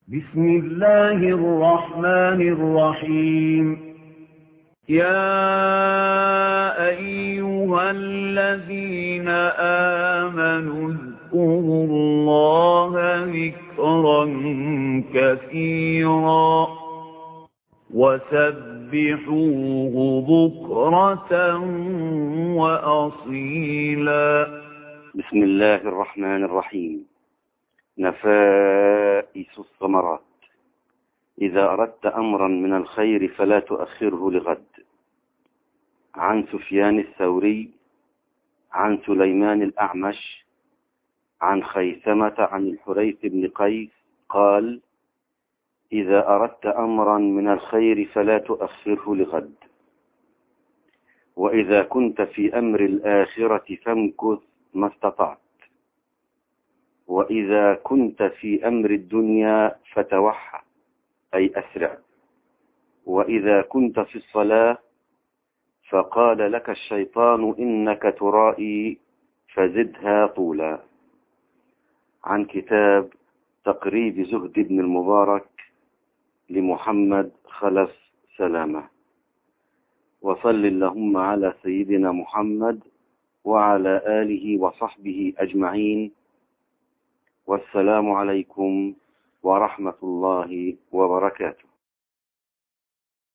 بسم الله الرحمن الرحيم. يا أيها الذين آمنوا اذكروا الله ذكرا كثيرا وسبحوه بكرة وأصيلا. بسم الله الرحمن الرحيم. نفائس الثمرات. إذا أردت أمرا من الخير فلا تؤخره لغد. عن سفيان الثوري عن سليمان الأعمش عن خيثمة عن الحريث بن قيس قال: إذا أردت أمرا من الخير فلا تؤخره لغد، وإذا كنت في أمر الآخرة فامكث ما استطعت، وإذا كنت في أمر الدنيا فتوحى أي أسرع، وإذا كنت في الصلاة فقال لك الشيطان إنك ترائي فزدها طولا. عن كتاب تقريب زهد بن المبارك لمحمد خلف سلامة. وصل اللهم على سيدنا محمد وعلى آله وصحبه أجمعين، والسلام عليكم ورحمة الله وبركاته.